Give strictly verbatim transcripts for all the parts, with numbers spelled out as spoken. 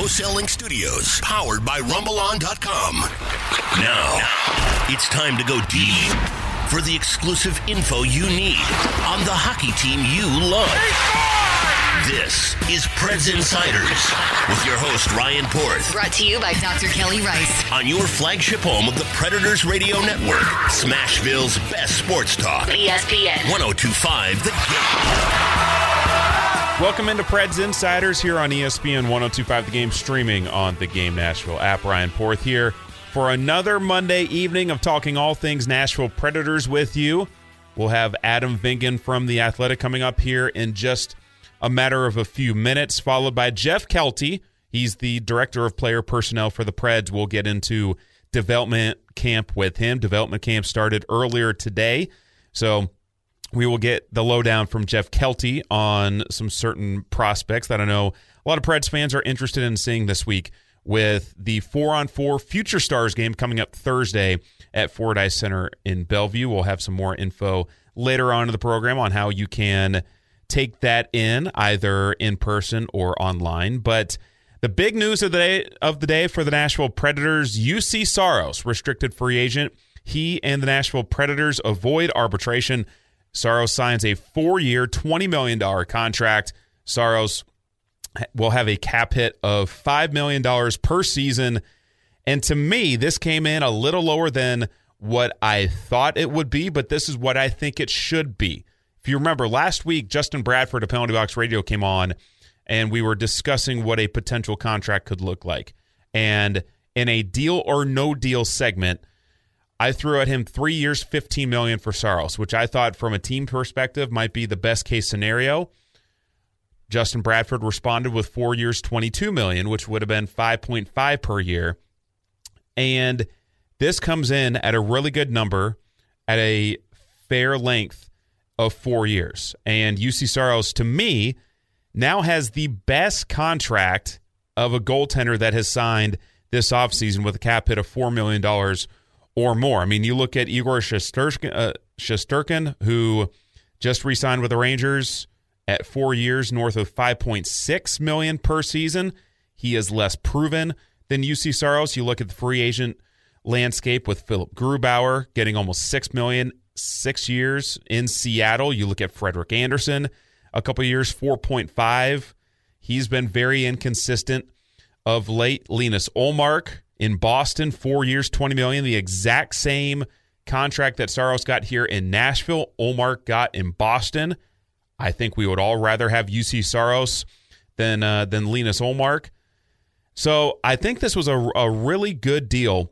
Wholesaling Studios, powered by Rumble On dot com. Now, it's time to go deep for the exclusive info you need on the hockey team you love. This is Preds Insiders with your host, Ryan Porth. Brought to you by Doctor Kelly Rice. On your flagship home of the Predators Radio Network, Smashville's best sports talk. E S P N. one oh two point five The Game. Welcome into Preds Insiders here on E S P N one oh two point five The Game, streaming on the Game Nashville app. Ryan Porth here for another Monday evening of talking all things Nashville Predators with you. We'll have Adam Vingan from The Athletic coming up here in just a matter of a few minutes, followed by Jeff Kelty. He's the director of player personnel for the Preds. We'll get into development camp with him. Development camp started earlier today, so we will get the lowdown from Jeff Kelty on some certain prospects that I know a lot of Preds fans are interested in seeing this week with the four-on-four Future Stars game coming up Thursday at Fordyce Center in Bellevue. We'll have some more info later on in the program on how you can take that in either in person or online. But the big news of the day, of the day for the Nashville Predators, U C Saros, restricted free agent. He and the Nashville Predators avoid arbitration. Saros signs a four-year, twenty million dollars contract. Saros will have a cap hit of five million dollars per season. And to me, this came in a little lower than what I thought it would be, but this is what I think it should be. If you remember, last week, Justin Bradford of Penalty Box Radio came on, and we were discussing what a potential contract could look like. And in a deal or no deal segment, I threw at him three years, fifteen million dollars for Saros, which I thought from a team perspective might be the best case scenario. Justin Bradford responded with four years, twenty-two million dollars, which would have been five point five per year. And this comes in at a really good number at a fair length of four years. And U C Saros, to me, now has the best contract of a goaltender that has signed this offseason with a cap hit of four million dollars or more. I mean, you look at Igor Shesterkin, uh, Shesterkin, who just re-signed with the Rangers at four years, north of five point six million dollars per season. He is less proven than U C Saros. You look at the free agent landscape with Philip Grubauer getting almost six million dollars, six years in Seattle. You look at Frederik Andersen, a couple of years, four point five. He's been very inconsistent of late. Linus Ullmark in Boston, four years, twenty million dollars, the exact same contract that Saros got here in Nashville, Ullmark got in Boston. I think we would all rather have U C Saros than uh, than Linus Ullmark. So I think this was a, a really good deal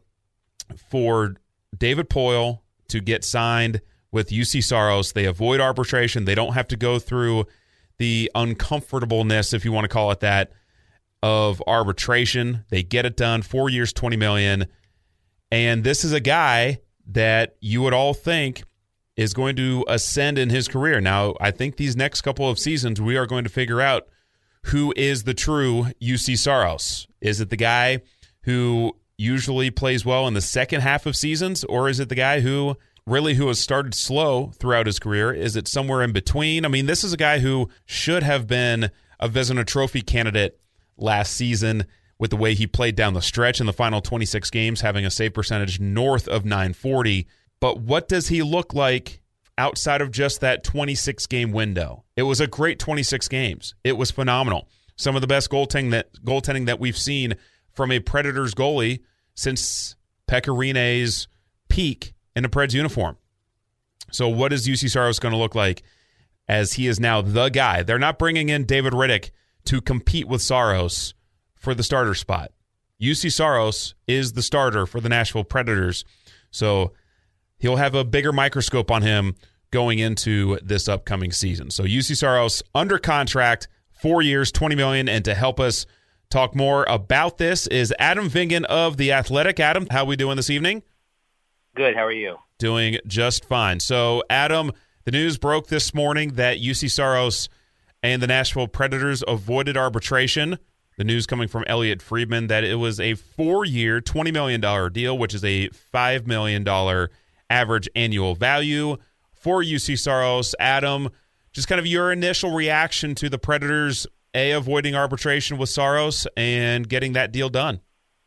for David Poile to get signed with U C Saros. They avoid arbitration. They don't have to go through the uncomfortableness, if you want to call it that, of arbitration. They get it done. Four years, twenty million dollars. And this is a guy that you would all think is going to ascend in his career. Now, I think these next couple of seasons, we are going to figure out who is the true U C Saros. Is it the guy who usually plays well in the second half of seasons, or is it the guy who really who has started slow throughout his career? Is it somewhere in between? I mean, this is a guy who should have been a Vezina Trophy candidate last season with the way he played down the stretch in the final twenty-six games, having a save percentage north of nine forty. But what does he look like outside of just that twenty-six game window? It was a great twenty-six games. It was phenomenal. Some of the best goaltending that goaltending that we've seen from a Predators goalie since Pekka Rinne's peak in a Preds uniform. So what is U C Saros going to look like as he is now the guy? They're not bringing in David Rittich to compete with Saros for the starter spot. U C Saros is the starter for the Nashville Predators. So he'll have a bigger microscope on him going into this upcoming season. So U C Saros under contract, four years, twenty million dollars. And to help us talk more about this is Adam Vingan of The Athletic. Adam, how are we doing this evening? Good. How are you? Doing just fine. So, Adam, the news broke this morning that U C Saros and the Nashville Predators avoided arbitration. The news coming from Elliot Friedman that it was a four-year, twenty million dollars deal, which is a five million dollars average annual value for U C Saros. Adam, just kind of your initial reaction to the Predators A, avoiding arbitration with Saros and getting that deal done?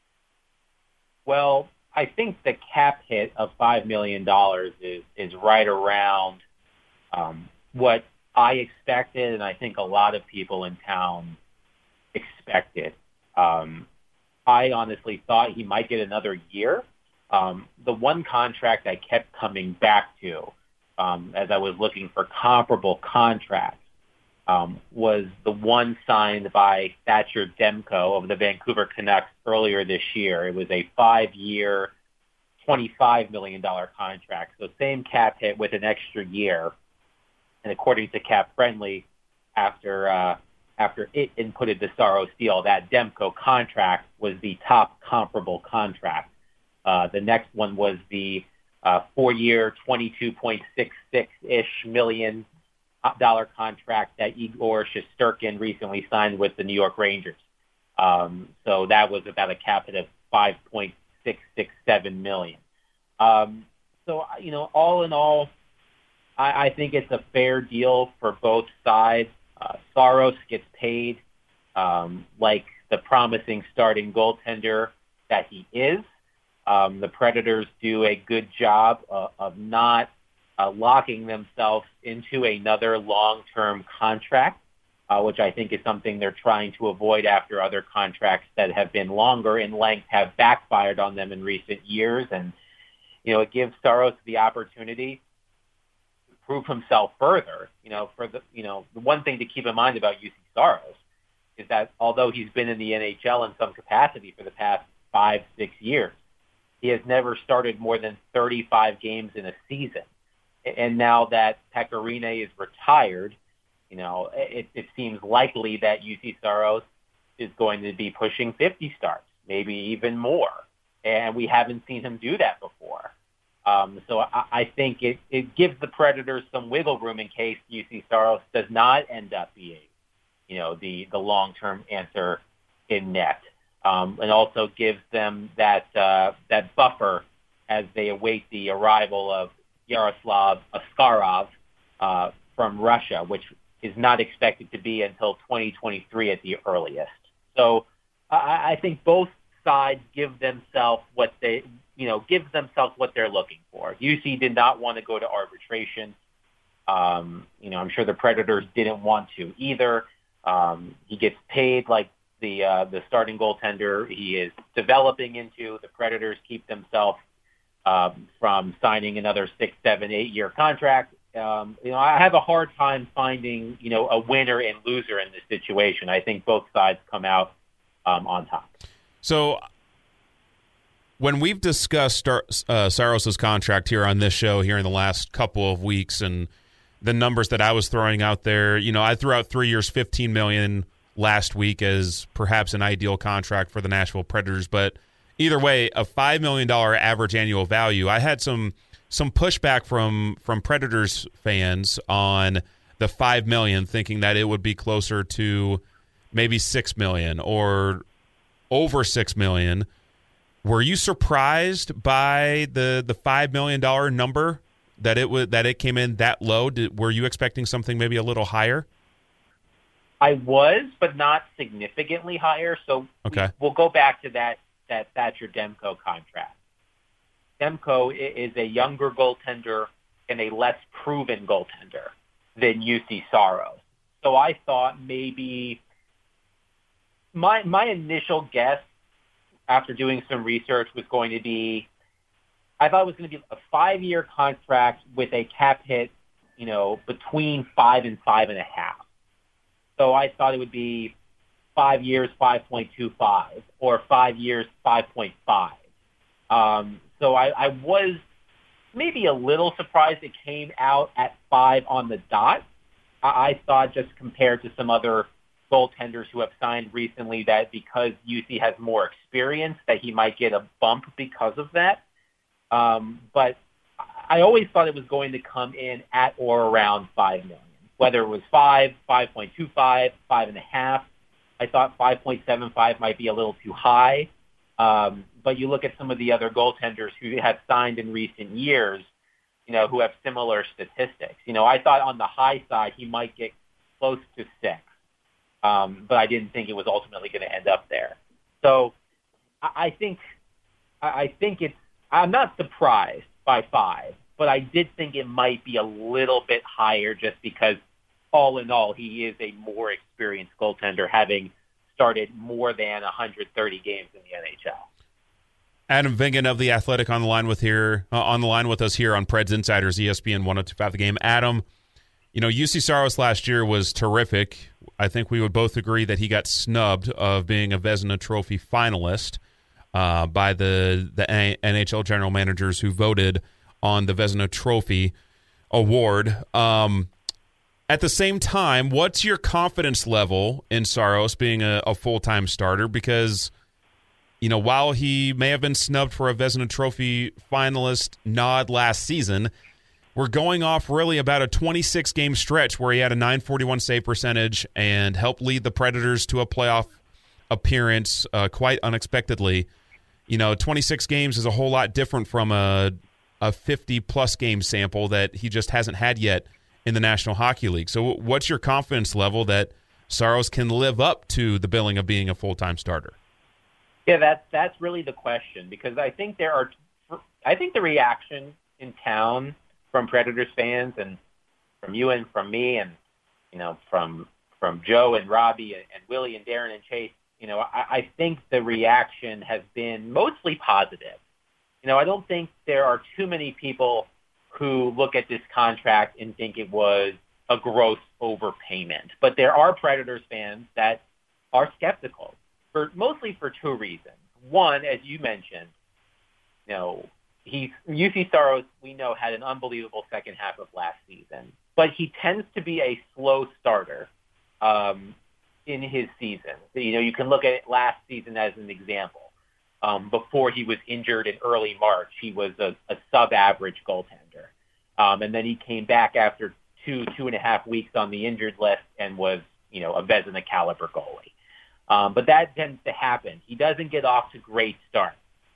Well, I think the cap hit of five million dollars is, is right around um, what I expected, and I think a lot of people in town expected. Um, I honestly thought he might get another year. Um, the one contract I kept coming back to um, as I was looking for comparable contracts um, was the one signed by Thatcher Demko of the Vancouver Canucks earlier this year. It was a five-year, twenty-five million dollars contract, so same cap hit with an extra year. And according to Cap Friendly, after uh, after it inputted the Saros deal, that Demko contract was the top comparable contract. Uh, the next one was the uh, four-year, twenty-two point six six-ish million dollar contract that Igor Shesterkin recently signed with the New York Rangers. Um, so that was about a cap hit of five point six six seven million. Um, so, you know, all in all, I, I think it's a fair deal for both sides. Uh, Saros gets paid um, like the promising starting goaltender that he is. Um, the Predators do a good job uh, of not uh, locking themselves into another long-term contract, uh, which I think is something they're trying to avoid after other contracts that have been longer in length have backfired on them in recent years. And, you know, it gives Saros the opportunity to prove himself further. You know, for the, you know, the one thing to keep in mind about U C Saros is that although he's been in the N H L in some capacity for the past five, six years, he has never started more than thirty-five games in a season. And now that Pekka Rinne is retired, you know, it, it seems likely that U C Saros is going to be pushing fifty starts, maybe even more. And we haven't seen him do that before. Um, so I, I think it, it gives the Predators some wiggle room in case U C Saros does not end up being, you know, the, the long-term answer in net. Um, and also gives them that uh, that buffer as they await the arrival of Yaroslav Askarov uh, from Russia, which is not expected to be until twenty twenty-three at the earliest. So I, I think both sides give themselves what they, you know, give themselves what they're looking for. U C did not want to go to arbitration. Um, you know, I'm sure the Predators didn't want to either. Um, he gets paid like the uh, the starting goaltender he is developing into. The Predators keep themselves um, from signing another six, seven, eight year contract. Um, you know, I have a hard time finding, you know, a winner and loser in this situation. I think both sides come out um, on top. So when we've discussed Star- uh, Saros' contract here on this show here in the last couple of weeks and the numbers that I was throwing out there, you know, I threw out three years, fifteen million dollars last week as perhaps an ideal contract for the Nashville Predators. But either way, a five million dollars average annual value. I had some some pushback from from Predators fans on the five million dollars, thinking that it would be closer to maybe six million dollars or over six million dollars. Were you surprised by the the five million dollars number, that it would that it came in that low? Did, were you expecting something maybe a little higher? I was, but not significantly higher. So okay. We'll go back to that, that Thatcher Demko contract. Demko is a younger goaltender and a less proven goaltender than U C Saros. So I thought maybe my my initial guess after doing some research was going to be, I thought it was going to be a five-year contract with a cap hit, you know, between five and five and a half. So I thought it would be five years, five point two five, or five years, five point five. Um, so I, I was maybe a little surprised it came out at five on the dot. I, I thought just compared to some other goaltenders who have signed recently that because U C has more experience that he might get a bump because of that. Um, but I always thought it was going to come in at or around five million. Whether it was five, five point two five, five and a half, I thought five point seven five might be a little too high. Um, but you look at some of the other goaltenders who have signed in recent years, you know, who have similar statistics. You know, I thought on the high side he might get close to six. um, but I didn't think it was ultimately going to end up there. So I, I think I think it's I'm not surprised by five, but I did think it might be a little bit higher just because all in all, he is a more experienced goaltender, having started more than one hundred thirty games in the N H L. Adam Vingan of The Athletic on the line with here uh, on the line with us here on Preds Insiders, E S P N one oh two point five The Game. Adam, you know, U C Saros last year was terrific. I think we would both agree that he got snubbed of being a Vezina Trophy finalist uh, by the the N H L general managers who voted on the Vezina Trophy award. Um, At the same time, what's your confidence level in Saros being a, a full-time starter? Because, you know, while he may have been snubbed for a Vezina Trophy finalist nod last season, we're going off really about a twenty-six game stretch where he had a nine forty-one save percentage and helped lead the Predators to a playoff appearance uh, quite unexpectedly. You know, twenty-six games is a whole lot different from a a fifty-plus game sample that he just hasn't had yet in the National Hockey League. So what's your confidence level that Saros can live up to the billing of being a full-time starter? Yeah, that's that's really the question, because I think there are I think the reaction in town from Predators fans and from you and from me and you know from from Joe and Robbie and, and Willie and Darren and Chase, you know, I, I think the reaction has been mostly positive. You know, I don't think there are too many people who look at this contract and think it was a gross overpayment. But there are Predators fans that are skeptical, for mostly for two reasons. One, as you mentioned, you know, he U C Saros, we know, had an unbelievable second half of last season, but he tends to be a slow starter um, in his season. So, you know, you can look at it last season as an example. Um, before he was injured in early March, he was a, a sub-average goaltender. Um, and then he came back after two, two and a half weeks on the injured list and was, you know, a Vezina caliber goalie. Um, but that tends to happen. He doesn't get off to great starts.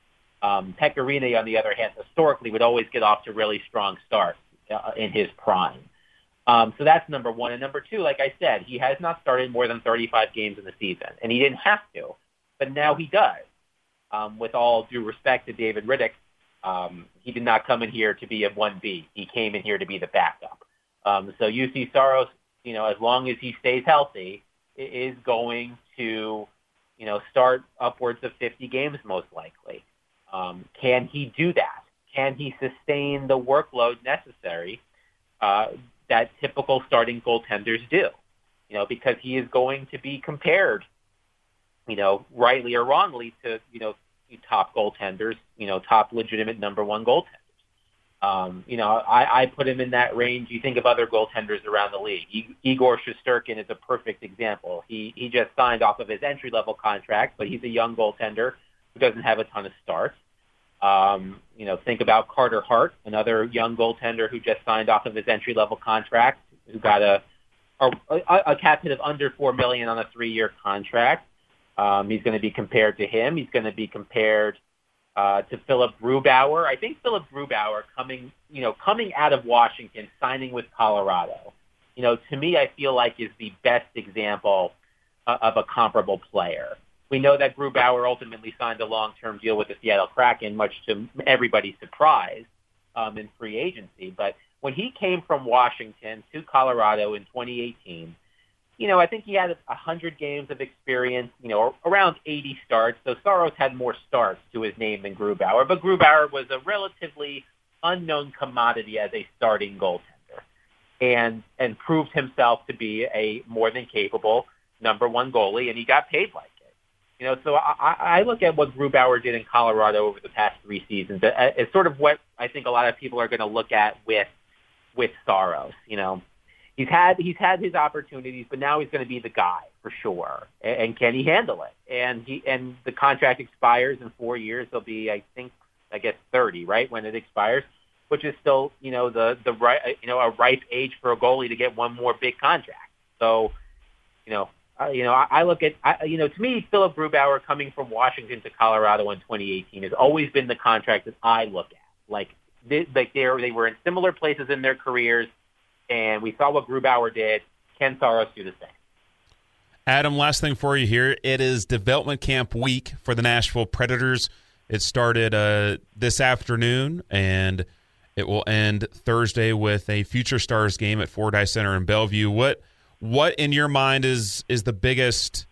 Um, Pekka Rinne, on the other hand, historically would always get off to really strong starts uh, in his prime. Um, so that's number one. And number two, like I said, he has not started more than thirty-five games in the season, and he didn't have to, but now he does. Um, with all due respect to David Riddick, um, he did not come in here to be a one B. He came in here to be the backup. Um, so U C Saros, you know, as long as he stays healthy, is going to, you know, start upwards of fifty games most likely. Um, can he do that? Can he sustain the workload necessary uh, that typical starting goaltenders do? You know, because he is going to be compared, you know, rightly or wrongly, to, you know, top goaltenders, you know, top legitimate number one goaltenders. Um, you know, I, I put him in that range. You think of other goaltenders around the league. I, Igor Shesterkin is a perfect example. He he just signed off of his entry-level contract, but he's a young goaltender who doesn't have a ton of starts. Um, you know, think about Carter Hart, another young goaltender who just signed off of his entry-level contract, who got a a, a cap hit of under four million dollars on a three-year contract. Um, he's going to be compared to him. He's going to be compared uh, to Philip Grubauer. I think Philip Grubauer coming, you know, coming out of Washington, signing with Colorado, you know, to me, I feel like is the best example uh, of a comparable player. We know that Grubauer ultimately signed a long-term deal with the Seattle Kraken, much to everybody's surprise um, in free agency. But when he came from Washington to Colorado in twenty eighteen, you know, I think he had one hundred games of experience, you know, around eighty starts. So Saros had more starts to his name than Grubauer, but Grubauer was a relatively unknown commodity as a starting goaltender and and proved himself to be a more than capable number one goalie, and he got paid like it. You know, so I, I look at what Grubauer did in Colorado over the past three seasons as sort of what I think a lot of people are going to look at with with Saros, you know. He's had he's had his opportunities, but now he's going to be the guy for sure. And, and can he handle it? And he and the contract expires in four years. He'll be, I think, I guess thirty, right, when it expires, which is still, you know, the the right, you know, a ripe age for a goalie to get one more big contract. So, you know, uh, you know, I, I look at, I, you know, to me, Philip Grubauer coming from Washington to Colorado in twenty eighteen has always been the contract that I look at. Like, they, like they they were in similar places in their careers. And we saw what Grubauer did. Can Saros do the same? Adam, last thing for you here. It is development camp week for the Nashville Predators. It started uh, this afternoon, and it will end Thursday with a Future Stars game at Fordyce Center in Bellevue. What, what in your mind is is the biggest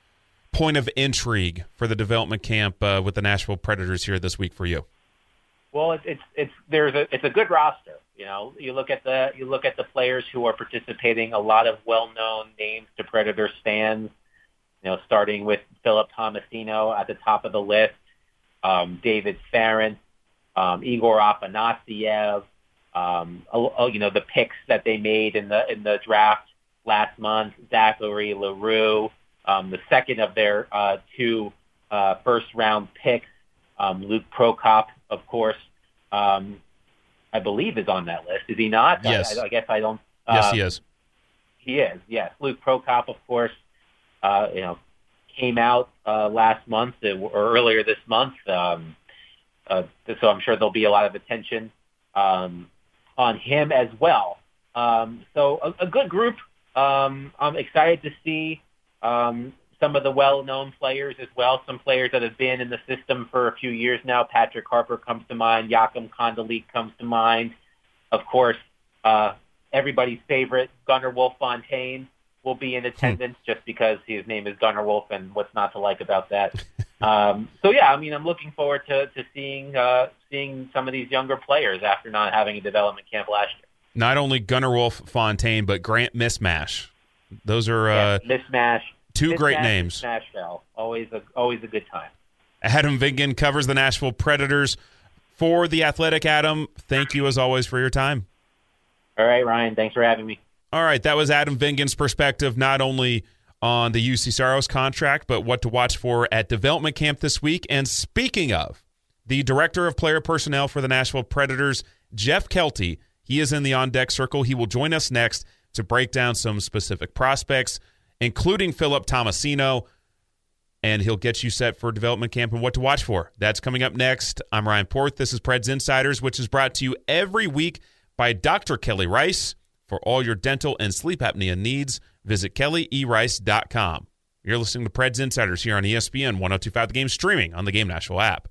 point of intrigue for the development camp uh, with the Nashville Predators here this week for you? Well, it's it's, it's there's a it's a good roster. You know, you look at the you look at the players who are participating. A lot of well-known names to Predators fans. You know, starting with Philip Tomasino at the top of the list, um, David Farrant, um, Igor Afanasyev. Um, oh, you know, the picks that they made in the in the draft last month. Zachary Leroux, um, the second of their uh, two uh, first-round picks. Um, Luke Prokop, of course. Um, I believe is on that list. Is he not? Yes. I, I guess I don't. Uh, yes, he is. He is. Yes. Luke Prokop, of course, uh, you know, came out uh, last month or earlier this month. Um, uh, so I'm sure there'll be a lot of attention um, on him as well. Um, so a, a good group. Um, I'm excited to see um, some of the well-known players as well, some players that have been in the system for a few years now. Patrick Harper comes to mind. Joachim Kondoleek comes to mind. Of course, uh, everybody's favorite, Gunnar Wolf-Fontaine, will be in attendance hmm. just because his name is Gunnar Wolf, and what's not to like about that? um, so, yeah, I mean, I'm looking forward to, to seeing uh, seeing some of these younger players after not having a development camp last year. Not only Gunnar Wolf-Fontaine, but Grant Mismash. Those are uh, yeah, Mismash. Two Mismash, great names. Nashville, always a always a good time. Adam Vingan covers the Nashville Predators for The Athletic. Adam, thank you as always for your time. All right, Ryan, thanks for having me. All right, that was Adam Vingan's perspective not only on the U C Saros contract, but what to watch for at development camp this week. And speaking of, the Director of Player Personnel for the Nashville Predators, Jeff Kelty, he is in the on-deck circle. He will join us next to break down some specific prospects, including Philip Tomasino, and he'll get you set for development camp and what to watch for. That's coming up next. I'm Ryan Porth. This is Preds Insiders, which is brought to you every week by Doctor Kelly Rice. For all your dental and sleep apnea needs, visit kelly e rice dot com. You're listening to Preds Insiders here on E S P N one oh two point five The Game, streaming on the Game Nashville app.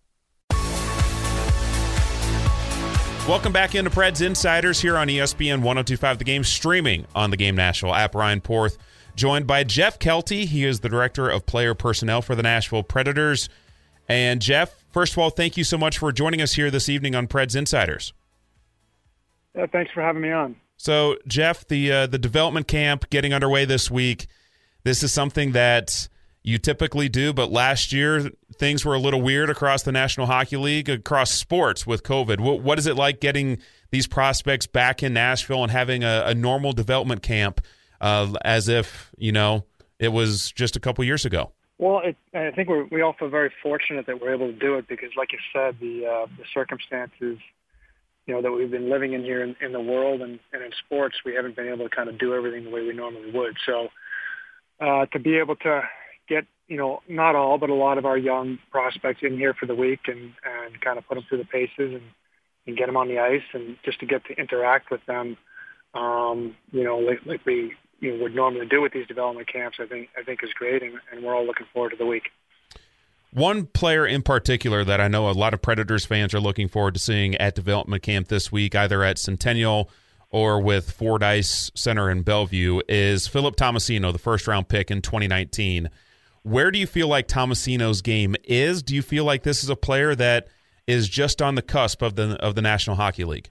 Welcome back into Preds Insiders here on E S P N one oh two point five The Game, streaming on the Game Nashville app. Ryan Porth, joined by Jeff Kelty. He is the Director of Player Personnel for the Nashville Predators. And Jeff, first of all, thank you so much for joining us here this evening on Preds Insiders. Yeah, thanks for having me on. So, Jeff, the uh, the development camp getting underway this week, this is something that you typically do, but last year things were a little weird across the National Hockey League, across sports with COVID. What, what is it like getting these prospects back in Nashville and having a, a normal development camp uh, as if, you know, it was just a couple years ago? Well, it, I think we're, we all feel very fortunate that we're able to do it because, like you said, the uh, the circumstances, you know, that we've been living in here in, in the world and, and in sports, we haven't been able to kind of do everything the way we normally would. So uh, to be able to get, you know, not all, but a lot of our young prospects in here for the week and, and kind of put them through the paces and, and get them on the ice and just to get to interact with them, um, you know, like, like we you know, would normally do with these development camps, I think I think is great, and, and we're all looking forward to the week. One player in particular that I know a lot of Predators fans are looking forward to seeing at development camp this week, either at Centennial or with Fordyce Center in Bellevue, is Philip Tomasino, the first-round pick in twenty nineteen. Where do you feel like Tomasino's game is? Do you feel like this is a player that is just on the cusp of the of the National Hockey League?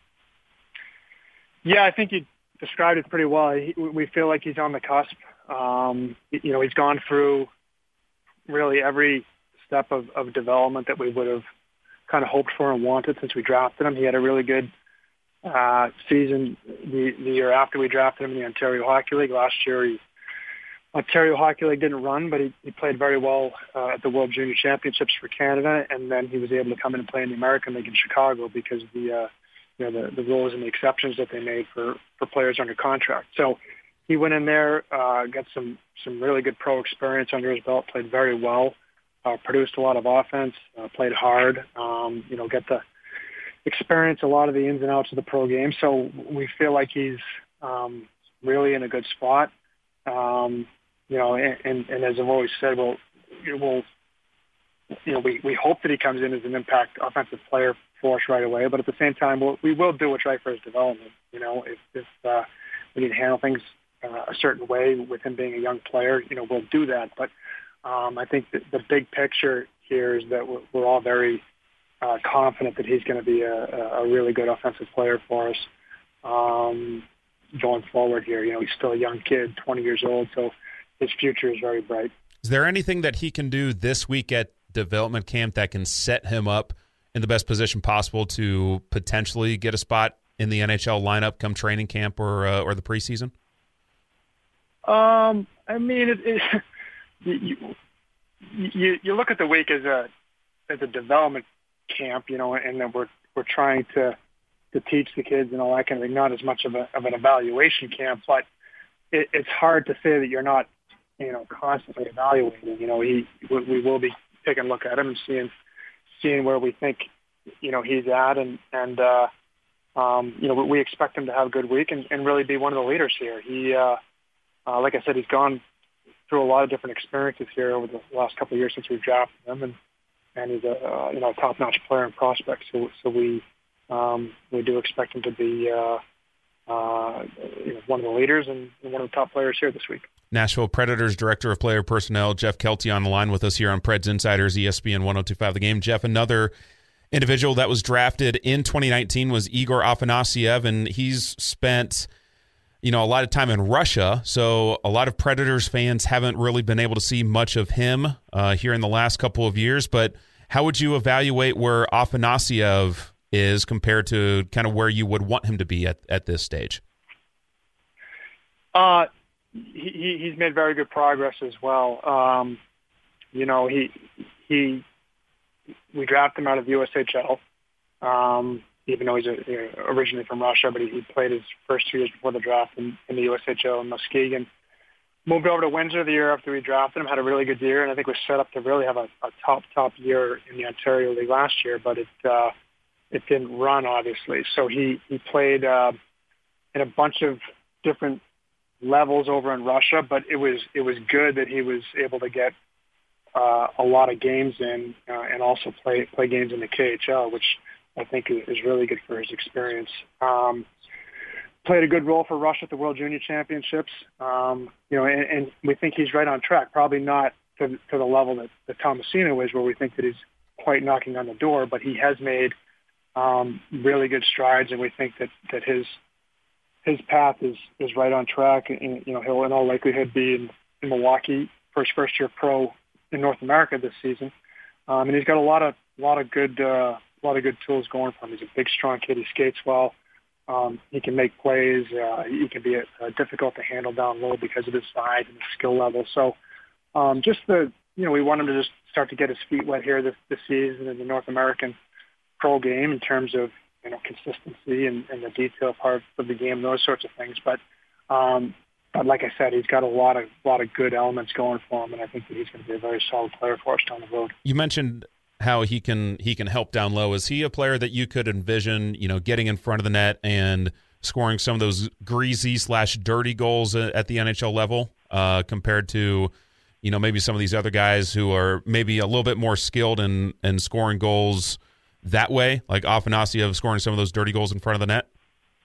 Yeah, I think you described it pretty well. He, we feel like he's on the cusp. Um, you know, he's gone through really every step of, of development that we would have kind of hoped for and wanted since we drafted him. He had a really good uh, season the, the year after we drafted him in the Ontario Hockey League. Last year, he, Ontario Hockey League didn't run, but he, he played very well uh, at the World Junior Championships for Canada, and then he was able to come in and play in the American League in Chicago because of the, uh, you know, the, the rules and the exceptions that they made for, for players under contract. So he went in there, uh, got some, some really good pro experience under his belt, played very well. Uh, produced a lot of offense, uh, played hard, um, you know, get to experience a lot of the ins and outs of the pro game. So we feel like he's um, really in a good spot. Um, you know, and, and, and as I've always said, we'll, we'll, you know, we, we hope that he comes in as an impact offensive player for us right away, but at the same time, we'll, we will do what's right for his development. You know, if, if uh, we need to handle things uh, a certain way with him being a young player, you know, we'll do that. But um, I think that the big picture here is that we're, we're all very uh, confident that he's going to be a, a really good offensive player for us um, going forward here. You know, he's still a young kid, twenty years old, so his future is very bright. Is there anything that he can do this week at development camp that can set him up in the best position possible to potentially get a spot in the N H L lineup come training camp or uh, or the preseason? Um, I mean, it, it, you, you you look at the week as a as a development camp, you know, and then we're we're trying to to teach the kids and all that kind of thing. Not as much of a of an evaluation camp, but it, it's hard to say that you're not, you know, constantly evaluating. You know, he we will be taking a look at him and seeing seeing where we think, you know, he's at, and and uh, um, you know, we expect him to have a good week and, and really be one of the leaders here. He, uh, uh, like I said, he's gone through a lot of different experiences here over the last couple of years since we drafted him, and and he's a uh, you know a top-notch player and prospect. So so we um, we do expect him to be uh, uh, you know, one of the leaders and one of the top players here this week. Nashville Predators Director of Player Personnel, Jeff Kelty, on the line with us here on Preds Insiders, E S P N one oh two point five The Game. Jeff, another individual that was drafted in twenty nineteen was Igor Afanasyev, and he's spent, you know, a lot of time in Russia, so a lot of Predators fans haven't really been able to see much of him uh, here in the last couple of years. But how would you evaluate where Afanasyev is compared to kind of where you would want him to be at, at this stage? Uh He, he's made very good progress as well. Um, you know, he he we drafted him out of the U S H L, um, even though he's a, you know, originally from Russia, but he, he played his first two years before the draft in, in the U S H L in Muskegon. Moved over to Windsor the year after we drafted him, had a really good year, and I think was set up to really have a, a top, top year in the Ontario League last year, but it uh, it didn't run, obviously. So he, he played uh, in a bunch of different levels over in Russia, but it was it was good that he was able to get uh, a lot of games in uh, and also play play games in the K H L, which I think is, is really good for his experience. Um, played a good role for Russia at the World Junior Championships, um, you know, and, and we think he's right on track. Probably not to, to the level that, that Tomasino is, where we think that he's quite knocking on the door, but he has made um, really good strides, and we think that that his his path is, is right on track, and you know he'll in all likelihood be in, in Milwaukee for his first year pro in North America this season. Um, and he's got a lot of lot of good uh, lot of good tools going for him. He's a big, strong kid. He skates well. Um, he can make plays. Uh, he can be uh, difficult to handle down low because of his size and his skill level. So um, just the you know we want him to just start to get his feet wet here this, this season in the North American pro game in terms of you know, consistency and, and the detail part of the game, those sorts of things. But, um, but like I said, he's got a lot of lot of good elements going for him, and I think that he's going to be a very solid player for us down the road. You mentioned how he can he can help down low. Is he a player that you could envision, you know, getting in front of the net and scoring some of those greasy slash dirty goals at the N H L level uh, compared to, you know, maybe some of these other guys who are maybe a little bit more skilled in, in scoring goals that way, like Afanasyev scoring some of those dirty goals in front of the net?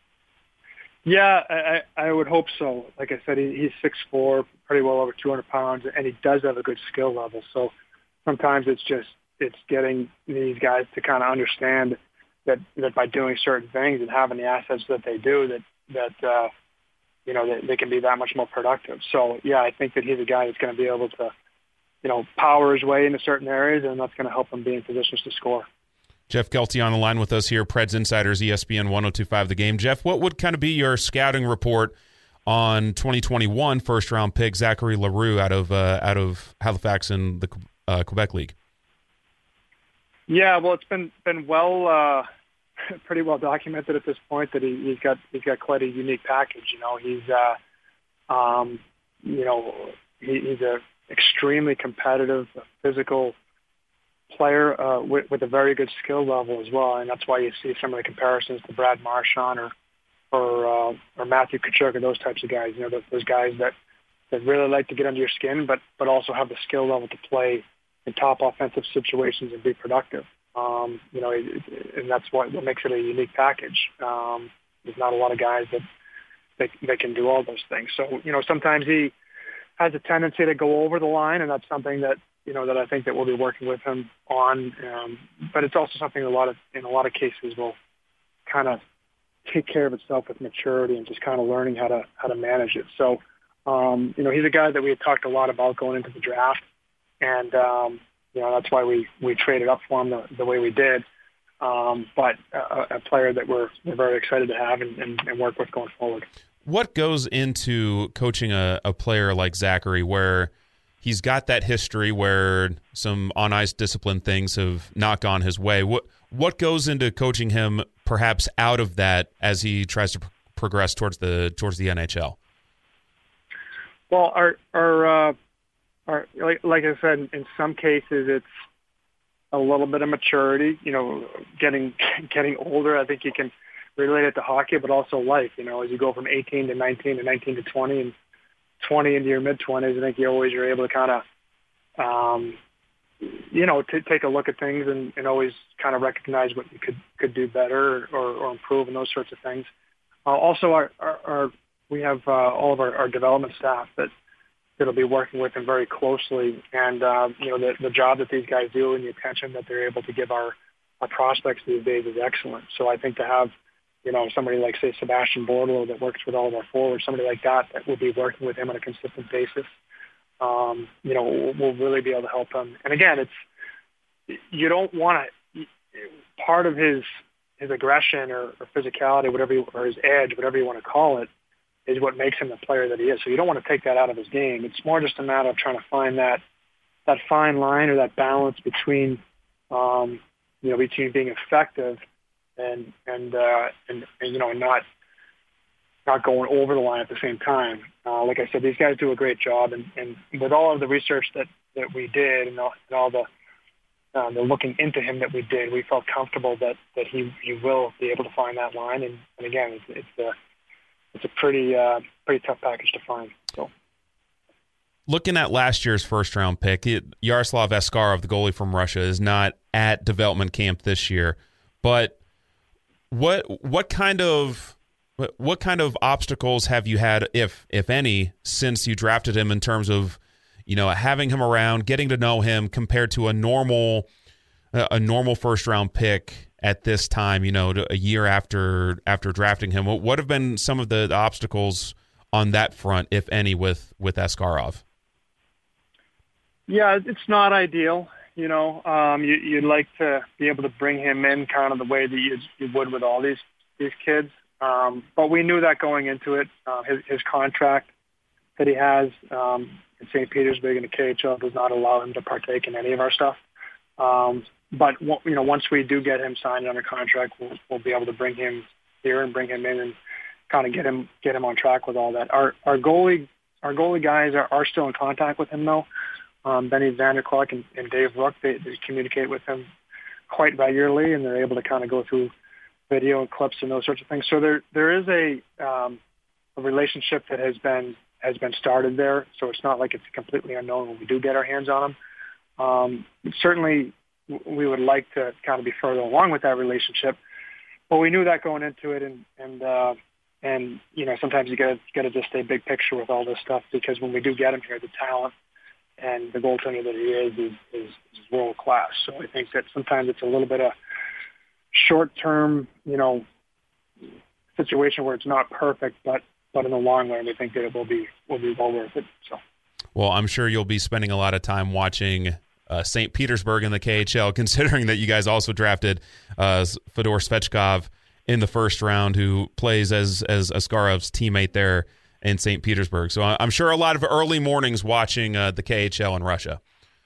Yeah, I, I would hope so. Like I said, he, he's six foot four, pretty well over two hundred pounds, and he does have a good skill level. So sometimes it's just it's getting these guys to kind of understand that, that by doing certain things and having the assets that they do, that that uh, you know they, they can be that much more productive. So yeah, I think that he's a guy that's going to be able to you know power his way into certain areas, and that's going to help him be in positions to score. Jeff Kelty on the line with us here, Preds Insiders, E S P N one oh two point five The Game. Jeff, what would kind of be your scouting report on twenty twenty-one first-round pick Zachary Leroux out of uh, out of Halifax in the uh, Quebec League? Yeah, well, it's been been well, uh, pretty well documented at this point that he, he's got he's got quite a unique package. You know, he's uh, um, you know he, he's a extremely competitive, physical player uh, with, with a very good skill level as well, and that's why you see some of the comparisons to Brad Marchand or or, uh, or Matthew Tkachuk or those types of guys. You know, those, those guys that that really like to get under your skin, but but also have the skill level to play in top offensive situations and be productive. Um, you know, it, it, and that's what, what makes it a unique package. Um, there's not a lot of guys that, that that can do all those things. So, you know, sometimes he has a tendency to go over the line, and that's something that, you know, that I think that we'll be working with him on. Um, but it's also something a lot of, in a lot of cases, will kind of take care of itself with maturity and just kind of learning how to how to manage it. So, um, you know, he's a guy that we had talked a lot about going into the draft, and um, you know, that's why we, we traded up for him the, the way we did. Um, but a, a player that we're, we're very excited to have and, and, and work with going forward. What goes into coaching a, a player like Zachary, where he's got that history where some on-ice discipline things have not gone his way? What what goes into coaching him perhaps out of that as he tries to pr- progress towards the towards the N H L? Well, our our, uh, our like, like I said, in some cases it's a little bit of maturity. You know, getting getting older. I think you can relate it to hockey, but also life. You know, as you go from eighteen to nineteen to nineteen to twenty and twenty into your mid-twenties, I think you always are able to kind of, um, you know, t- take a look at things and, and always kind of recognize what you could, could do better or, or improve and those sorts of things. Uh, also, our, our, our we have uh, all of our, our development staff that that'll be working with him very closely, and uh, you know, the, the job that these guys do and the attention that they're able to give our, our prospects these days is excellent. So I think to have, you know, somebody like, say, Sebastian Bordeaux that works with all of our forwards, somebody like that that will be working with him on a consistent basis, um, you know, we'll, we'll really be able to help him. And again, it's, you don't want to, part of his his aggression or, or physicality, whatever you, or his edge, whatever you want to call it, is what makes him the player that he is. So you don't want to take that out of his game. It's more just a matter of trying to find that that fine line or that balance between, um, you know, between being effective and and, uh, and and you know, not not going over the line at the same time. Uh, like I said, these guys do a great job, and, and with all of the research that, that we did and all, and all the uh, the looking into him that we did, we felt comfortable that, that he, he will be able to find that line. And, and again, it's it's a it's a pretty uh, pretty tough package to find. So. Looking at last year's first-round pick, it, Yaroslav Askarov, the goalie from Russia, is not at development camp this year. But what what kind of what kind of obstacles have you had, if if any, since you drafted him in terms of, you know, having him around, getting to know him compared to a normal a normal first-round pick at this time, you know, a year after after drafting him? What, what have been some of the, the obstacles on that front, if any, with with Askarov? Yeah, it's not ideal. You know, um, you, you'd like to be able to bring him in kind of the way that you, you would with all these these kids. Um, but we knew that going into it. Uh, his, his contract that he has um, in Saint Petersburg in the K H L does not allow him to partake in any of our stuff. Um, but you know, once we do get him signed under contract, we'll, we'll be able to bring him here and bring him in and kind of get him get him on track with all that. Our our goalie our goalie guys are, are still in contact with him though. Um, Benny Vanderklark and, and Dave Rook, they, they communicate with him quite regularly, and they're able to kind of go through video and clips and those sorts of things. So there there is a um, a relationship that has been has been started there. So it's not like it's completely unknown when we do get our hands on him. Um, certainly, we would like to kind of be further along with that relationship, but we knew that going into it, and and uh, and you know, sometimes you got got to just stay big picture with all this stuff, because when we do get him here, the talent and the goaltender that he is is, is, is world class. So I think that sometimes it's a little bit of short term, you know, situation where it's not perfect, but but in the long run, we think that it will be will be well worth it. So, well, I'm sure you'll be spending a lot of time watching uh, Saint Petersburg in the K H L, considering that you guys also drafted uh, Fedor Svechkov in the first round, who plays as as Askarov's teammate there in Saint Petersburg. So I'm sure a lot of early mornings watching uh, the K H L in Russia.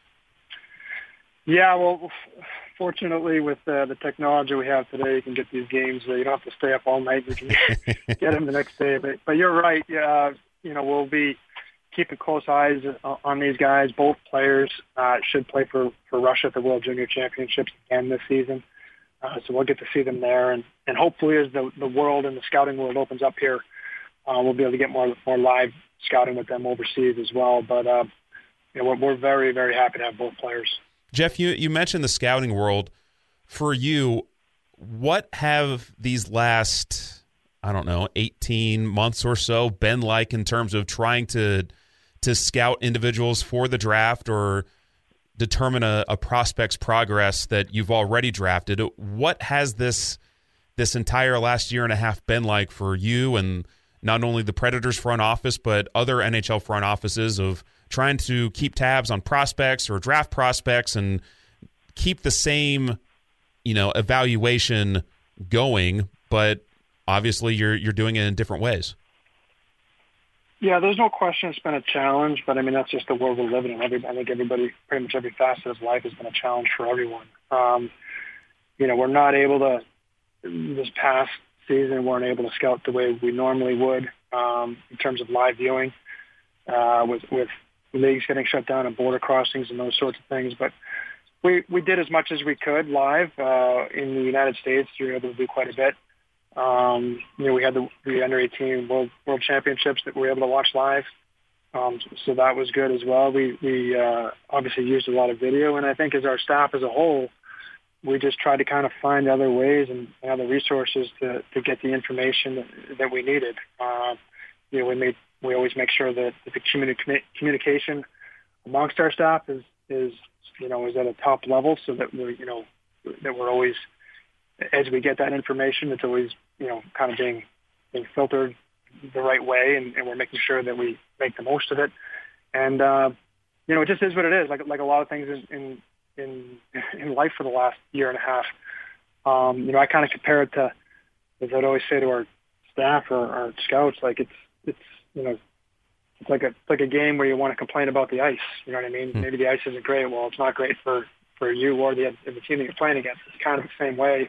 Yeah, well, fortunately with uh, the technology we have today, you can get these games. Uh, you don't have to stay up all night. You can get them the next day. But, but you're right. Uh, you know, we'll be keeping close eyes on these guys. Both players uh, should play for, for Russia at the World Junior Championships again this season. Uh, so we'll get to see them there. And, and hopefully as the, the world and the scouting world opens up here, Uh, we'll be able to get more more live scouting with them overseas as well. But uh, you know, we're, we're very, very happy to have both players. Jeff, you, you mentioned the scouting world. For you, what have these last, I don't know, eighteen months or so been like in terms of trying to to scout individuals for the draft or determine a, a prospect's progress that you've already drafted? What has this this entire last year and a half been like for you and not only the Predators front office, but other N H L front offices of trying to keep tabs on prospects or draft prospects and keep the same, you know, evaluation going, but obviously you're you're doing it in different ways? Yeah, there's no question it's been a challenge, but I mean, that's just the world we're living in. Every, I think everybody, pretty much every facet of life has been a challenge for everyone. Um, you know, we're not able to, this past season, we weren't able to scout the way we normally would um, in terms of live viewing uh, with, with leagues getting shut down and border crossings and those sorts of things. But we, we did as much as we could live uh, in the United States. We were able to do quite a bit. Um, you know, we had the, the under eighteen World World Championships that we were able to watch live, um, so that was good as well. We we uh, obviously used a lot of video, and I think as our staff as a whole, we just tried to kind of find other ways and other resources to, to get the information that, that we needed. Uh, you know, we made we always make sure that the communi- communication amongst our staff is is you know is at a top level, so that we're you know that we're always, as we get that information, it's always, you know, kind of being, being filtered the right way, and, and we're making sure that we make the most of it. And, uh, you know, it just is what it is, like like a lot of things in in, in life for the last year and a half. Um, you know, I kind of compare it to, as I'd always say to our staff or our scouts, like it's, it's you know, it's like a it's like a game where you want to complain about the ice. You know what I mean? Mm-hmm. Maybe the ice isn't great. Well, it's not great for, for you or the, the team that you're playing against. It's kind of the same way.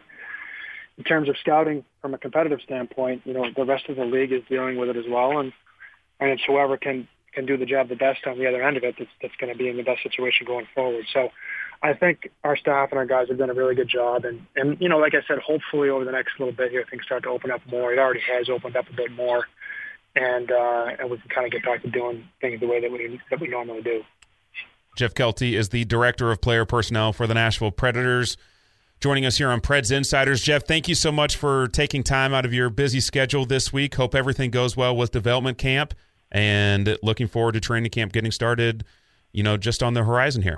In terms of scouting from a competitive standpoint, you know, the rest of the league is dealing with it as well, and and it's whoever can, can do the job the best on the other end of it that's, that's going to be in the best situation going forward. So I think our staff and our guys have done a really good job, and, and you know, like I said, hopefully over the next little bit here, things start to open up more. It already has opened up a bit more, and uh, and we can kind of get back to doing things the way that we that we normally do. Jeff Kelty is the Director of Player Personnel for the Nashville Predators, joining us here on Preds Insiders. Jeff, thank you so much for taking time out of your busy schedule this week. Hope everything goes well with development camp, and looking forward to training camp getting started, you know, just on the horizon here.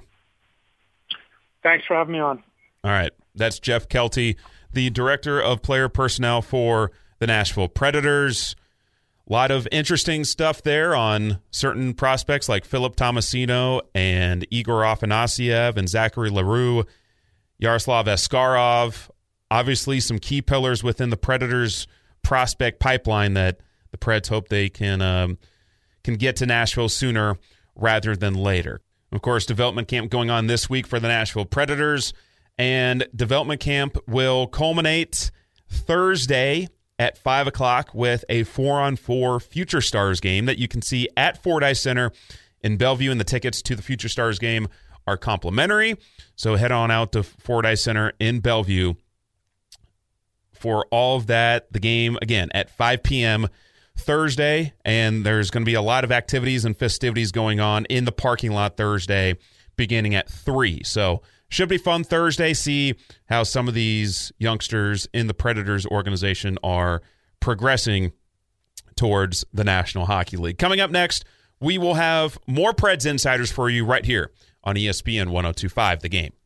Thanks for having me on. All right. That's Jeff Kelty, the Director of Player Personnel for the Nashville Predators. A lot of interesting stuff there on certain prospects like Philip Tomasino and Igor Afanasyev and Zachary Leroux, Yaroslav Askarov. Obviously some key pillars within the Predators prospect pipeline that the Preds hope they can um, can get to Nashville sooner rather than later. Of course, development camp going on this week for the Nashville Predators, and development camp will culminate Thursday at five o'clock with a four-on-four Future Stars game that you can see at Fordyce Center in Bellevue, and the tickets to the Future Stars game are complimentary. So head on out to Fordyce Center in Bellevue for all of that. The game, again, at five p.m. Thursday, and there's going to be a lot of activities and festivities going on in the parking lot Thursday beginning at three. So should be fun Thursday. See how some of these youngsters in the Predators organization are progressing towards the National Hockey League. Coming up next, we will have more Preds Insiders for you right here on E S P N one oh two point five The Game.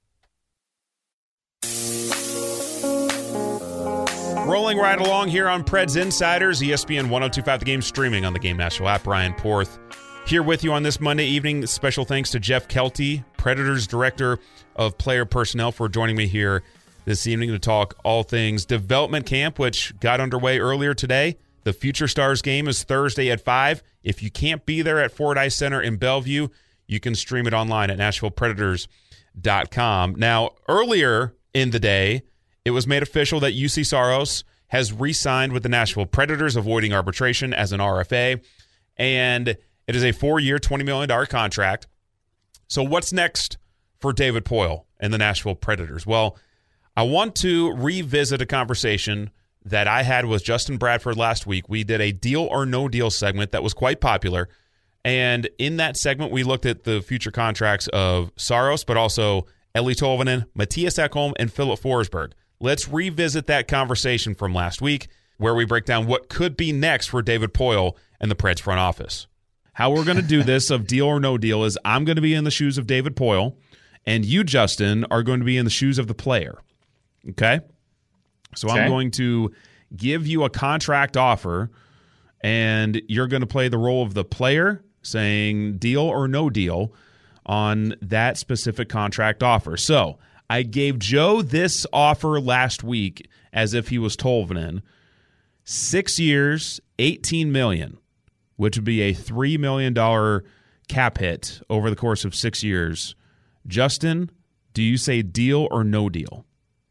Rolling right along here on Preds Insiders, E S P N one oh two point five The Game, streaming on the Game Nashville app. Ryan Porth here with you on this Monday evening. Special thanks to Jeff Kelty, Predators Director of Player Personnel, for joining me here this evening to talk all things development camp, which got underway earlier today. The Future Stars game is Thursday at five. If you can't be there at Fordyce Center in Bellevue, you can stream it online at Nashville Predators dot com. Now, earlier in the day, it was made official that U C Saros has re-signed with the Nashville Predators, avoiding arbitration as an R F A, and it is a four-year, twenty million dollars contract. So what's next for David Poile and the Nashville Predators? Well, I want to revisit a conversation that I had with Justin Bradford last week. We did a deal or no deal segment that was quite popular. And in that segment, we looked at the future contracts of Saros, but also Eeli Tolvanen, Mattias Ekholm, and Filip Forsberg. Let's revisit that conversation from last week where we break down what could be next for David Poile and the Preds front office. How we're going to do this of deal or no deal is I'm going to be in the shoes of David Poile, and you, Justin, are going to be in the shoes of the player. Okay? So okay. I'm going to give you a contract offer, and you're going to play the role of the player, saying deal or no deal on that specific contract offer. So I gave Joe this offer last week as if he was Tolvanen. Six years, eighteen million dollars, which would be a three million dollars cap hit over the course of six years. Justin, do you say deal or no deal?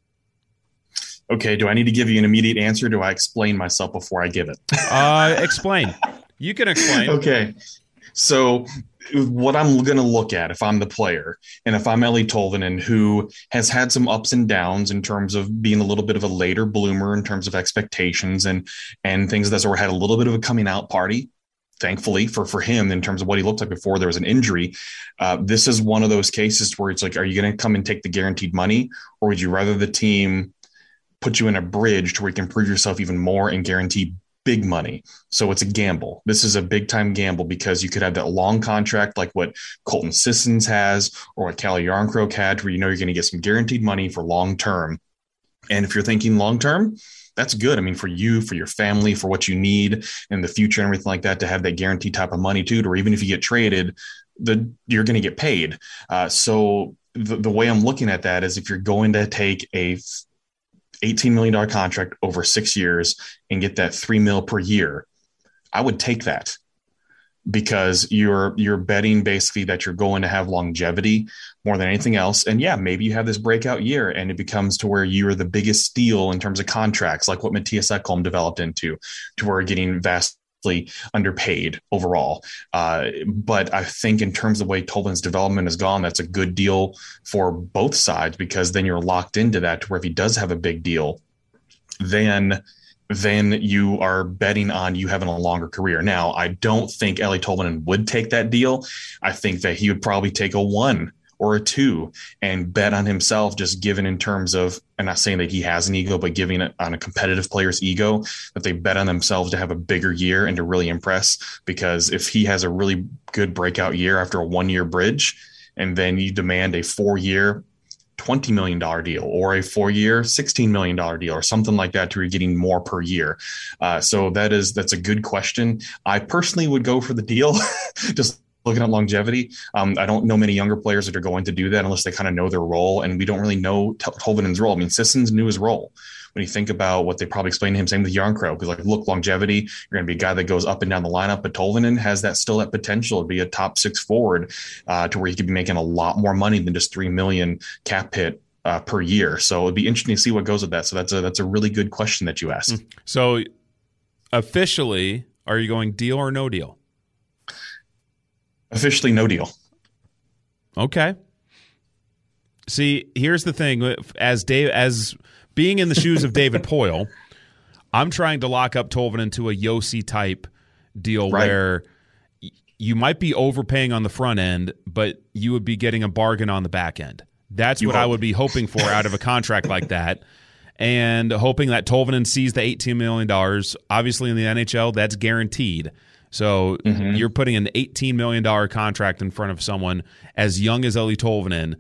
Okay, do I need to give you an immediate answer? Or do I explain myself before I give it? uh, explain. You can explain. Okay, so what I'm going to look at if I'm the player and if I'm Eeli Tolvanen, who has had some ups and downs in terms of being a little bit of a later bloomer in terms of expectations and and things that sort of had a little bit of a coming out party, thankfully for, for him in terms of what he looked like before there was an injury. Uh, this is one of those cases where it's like, are you going to come and take the guaranteed money, or would you rather the team put you in a bridge to where you can prove yourself even more and guarantee big money? So it's a gamble. This is a big time gamble because you could have that long contract like what Colton Sissons has or what Calle Jarnkrok had, where you know you're going to get some guaranteed money for long term. And if you're thinking long term, that's good. I mean, for you, for your family, for what you need in the future and everything like that, to have that guaranteed type of money too, or even if you get traded, the you're going to get paid. Uh, so the, the way I'm looking at that is if you're going to take a eighteen million dollars contract over six years and get that three mil per year, I would take that because you're, you're betting basically that you're going to have longevity more than anything else. And yeah, maybe you have this breakout year and it becomes to where you're the biggest steal in terms of contracts, like what Mattias Ekholm developed into, to where we're getting vastly underpaid overall. Uh, but I think in terms of the way Tolvanen's development has gone, that's a good deal for both sides, because then you're locked into that to where if he does have a big deal, then then you are betting on you having a longer career. Now, I don't think Eeli Tolvanen would take that deal. I think that he would probably take a one or a two and bet on himself, just given in terms of, I'm not saying that he has an ego, but giving it on a competitive player's ego, that they bet on themselves to have a bigger year and to really impress. Because if he has a really good breakout year after a one-year bridge, and then you demand a four-year twenty million dollars deal or a four-year sixteen million dollars deal or something like that, to where you're getting more per year. Uh, so that is, that's a good question. I personally would go for the deal, just looking at longevity. Um, I don't know many younger players that are going to do that unless they kind of know their role. And we don't really know Tolvanen's role. I mean, Sissons knew his role. When you think about what they probably explained to him, same with Jarnkrok, because like, look, longevity, you're going to be a guy that goes up and down the lineup, but Tolvanen has that still that potential to be a top six forward, uh, to where he could be making a lot more money than just three million cap hit uh, per year. So it'd be interesting to see what goes with that. So that's a, that's a really good question that you asked. So officially, are you going deal or no deal? Officially no deal. Okay. See, here's the thing. As Dave, as being in the shoes of David Poile, I'm trying to lock up Tolvanen to a Yossi type deal, right, where y- you might be overpaying on the front end, but you would be getting a bargain on the back end. That's you what hope. I would be hoping for out of a contract like that, and hoping that Tolvanen sees the eighteen million dollars. Obviously, in the N H L, that's guaranteed. So mm-hmm. you're putting an eighteen million dollars contract in front of someone as young as Eeli Tolvanen.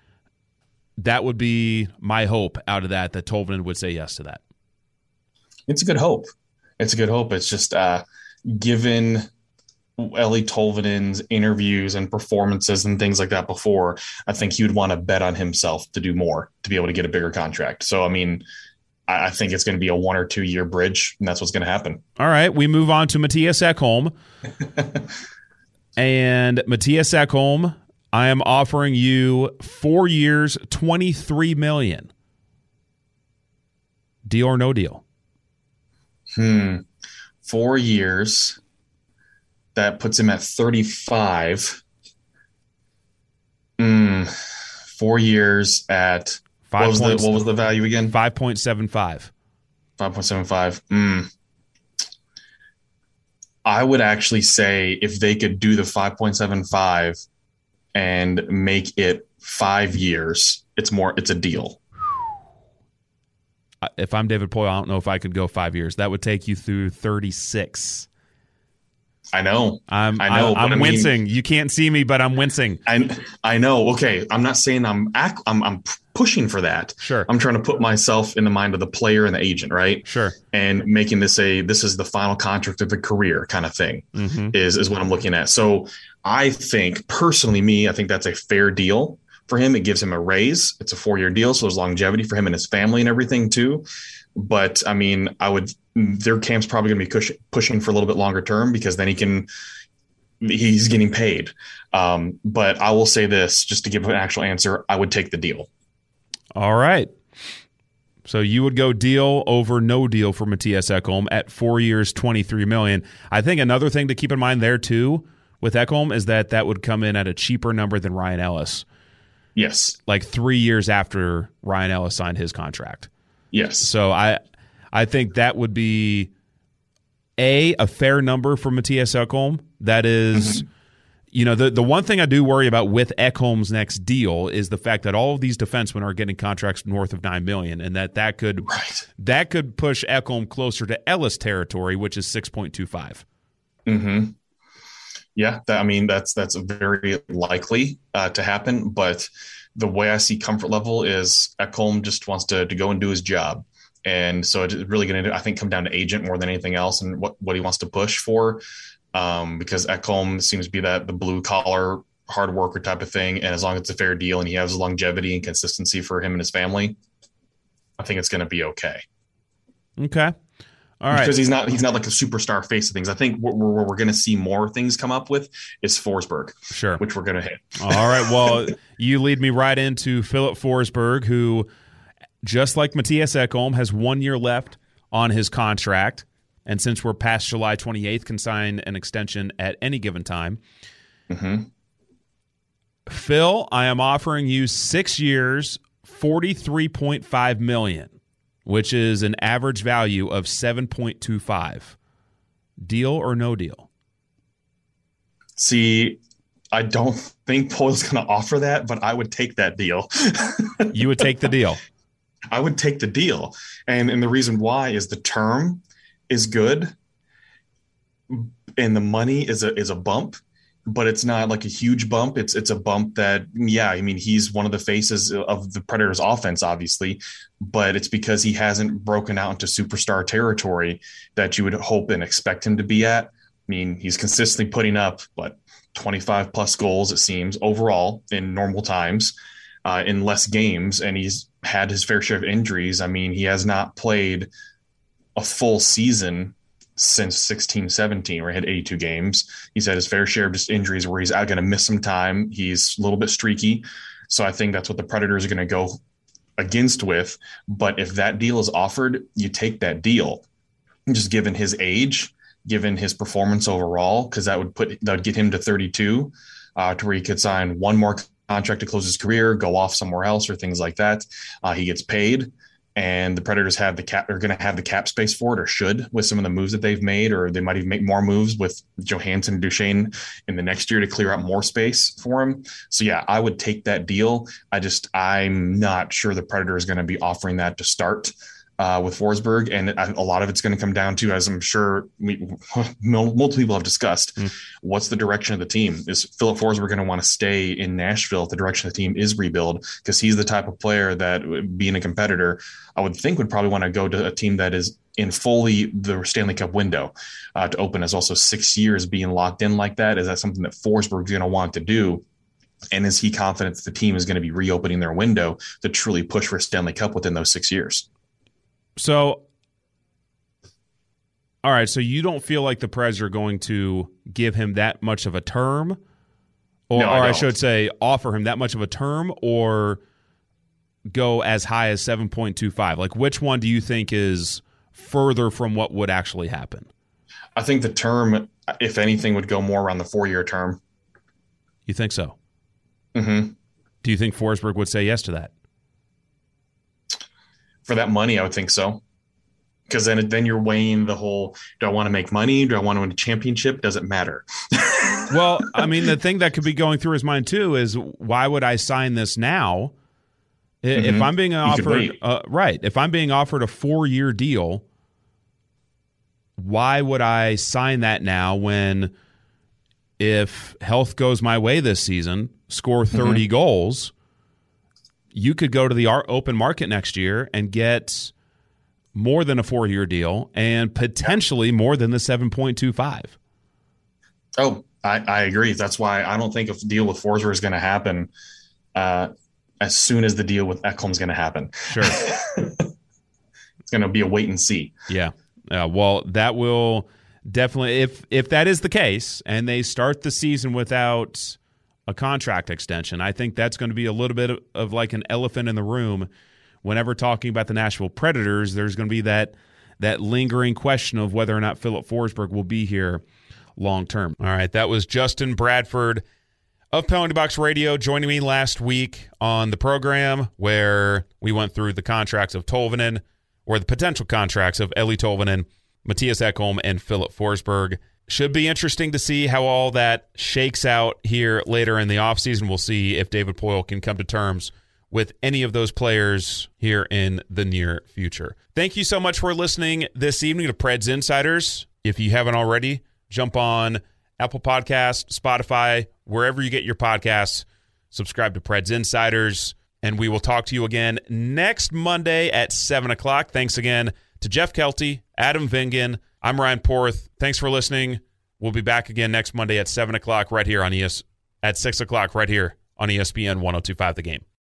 That would be my hope out of that, that Tolvanen would say yes to that. It's a good hope. It's a good hope. It's just uh, given Eeli Tolvanen's interviews and performances and things like that before, I think he would want to bet on himself to do more, to be able to get a bigger contract. So, I mean, I, I think it's going to be a one or two year bridge, and that's what's going to happen. All right. We move on to Mattias Ekholm. And Mattias Ekholm, I am offering you four years, twenty-three million dollars. Deal or no deal? Hmm. Four years. That puts him at thirty-five. Hmm. Four years at, what was, the, what was the value again? five point seven five. five point seven five. Mm. I would actually say if they could do the five point seven five and make it five years, it's more, it's a deal. If I'm David Poile, I don't know if I could go five years. That would take you through thirty-six. I know. I'm, I know. I'm, I'm I mean, wincing. You can't see me, but I'm wincing. I I know. Okay, I'm not saying I'm act, I'm I'm pushing for that. Sure. I'm trying to put myself in the mind of the player and the agent, right? Sure. And making this a this is the final contract of a career kind of thing mm-hmm. is is what I'm looking at. So I think personally, me, I think that's a fair deal for him. It gives him a raise. It's a four year deal, so there's longevity for him and his family and everything too. But I mean, I would. Their camp's probably going to be push, pushing for a little bit longer term because then he can. He's getting paid. Um, but I will say this, just to give an actual answer, I would take the deal. All right. So you would go deal over no deal for Mattias Ekholm at four years, twenty-three million dollars. I think another thing to keep in mind there too with Ekholm is that that would come in at a cheaper number than Ryan Ellis. Yes. Like three years after Ryan Ellis signed his contract. Yes. So I I think that would be A, a fair number for Mattias Ekholm. That is, mm-hmm. you know, the, the one thing I do worry about with Ekholm's next deal is the fact that all of these defensemen are getting contracts north of nine million dollars, and that that could, right. that could push Ekholm closer to Ellis territory, which is six point two five. Mm-hmm. Yeah, that, I mean, that's that's very likely uh, to happen, but the way I see comfort level is Ekholm just wants to, to go and do his job. And so it's really going to, I think, come down to agent more than anything else and what, what he wants to push for. Um, because Ekholm seems to be that the blue collar hard worker type of thing. And as long as it's a fair deal and he has longevity and consistency for him and his family, I think it's going to be okay. Okay. All right. Because he's not, he's not like a superstar face of things. I think where we're, we're going to see more things come up with is Forsberg, sure, which we're going to hit. All right. Well, you lead me right into Filip Forsberg, who, just like Mattias Ekholm, has one year left on his contract. And since we're past July twenty-eighth, can sign an extension at any given time. Mm-hmm. Phil, I am offering you six years, forty-three point five million dollars, which is an average value of seven point two five. Deal or no deal? See, I don't think Poile's going to offer that, but I would take that deal. You would take the deal? I would take the deal. And, and the reason why is the term is good and the money is a is a bump, but it's not like a huge bump. It's it's a bump that, yeah, I mean, he's one of the faces of the Predators offense, obviously, but it's because he hasn't broken out into superstar territory that you would hope and expect him to be at. I mean, he's consistently putting up, what, twenty-five plus goals, it seems, overall in normal times, uh, in less games, and he's had his fair share of injuries. I mean, he has not played a full season since sixteen seventeen, where he had eighty-two games. He's had his fair share of just injuries where he's out going to miss some time. He's a little bit streaky. So I think that's what the Predators are going to go against with. But if that deal is offered, you take that deal, just given his age, given his performance overall, because that would put that would get him to thirty-two, uh, to where he could sign one more contract to close his career, go off somewhere else or things like that. Uh, he gets paid. And the Predators have the cap, are going to have the cap space for it, or should, with some of the moves that they've made, or they might even make more moves with Johansson and Duchesne in the next year to clear out more space for him. So yeah, I would take that deal. I just, I'm not sure the Predator is going to be offering that to start uh, with Forsberg. And a lot of it's going to come down to, as I'm sure we, multiple people have discussed, mm. what's the direction of the team? Is Filip Forsberg going to want to stay in Nashville if the direction of the team is rebuild? Because he's the type of player that, being a competitor, I would think would probably want to go to a team that is in fully the Stanley Cup window uh, to open, as also six years being locked in like that. Is that something that Forsberg is going to want to do? And is he confident that the team is going to be reopening their window to truly push for a Stanley Cup within those six years? So, all right, so you don't feel like the Preds are going to give him that much of a term, or, no, I or I don't. should say offer him that much of a term, or go as high as seven point two five? Like, which one do you think is further from what would actually happen? I think the term, if anything, would go more around the four-year term. You think so? Mm-hmm. Do you think Forsberg would say yes to that? For that money, I would think so. Because then, then you're weighing the whole, do I want to make money? Do I want to win a championship? Does it matter? Well, I mean, the thing that could be going through his mind too is, why would I sign this now? Mm-hmm. If I'm being offered, uh, right, if I'm being offered a four-year deal, why would I sign that now when, if health goes my way this season, score thirty mm-hmm. goals, you could go to the open market next year and get more than a four-year deal and potentially more than the seven point two five. Oh, I, I agree. That's why I don't think a deal with Forsberg is going to happen uh, as soon as the deal with Ekholm is going to happen. Sure. It's going to be a wait and see. Yeah. Uh, well, that will definitely, if if that is the case and they start the season without a contract extension, I think that's going to be a little bit of, of like an elephant in the room. Whenever talking about the Nashville Predators, there's going to be that that lingering question of whether or not Filip Forsberg will be here long term. All right, that was Justin Bradford of Penalty Box Radio joining me last week on the program, where we went through the contracts of Tolvanen, or the potential contracts of Eeli Tolvanen, Mattias Ekholm, and Filip Forsberg. Should be interesting to see how all that shakes out here later in the offseason. We'll see if David Poile can come to terms with any of those players here in the near future. Thank you so much for listening this evening to Preds Insiders. If you haven't already, jump on Apple Podcasts, Spotify, wherever you get your podcasts. Subscribe to Preds Insiders, and we will talk to you again next Monday at seven o'clock. Thanks again to Jeff Kelty, Adam Vingan. I'm Ryan Porth. Thanks for listening. We'll be back again next Monday at seven o'clock right here on E S at six o'clock right here on E S P N one oh two point five The Game.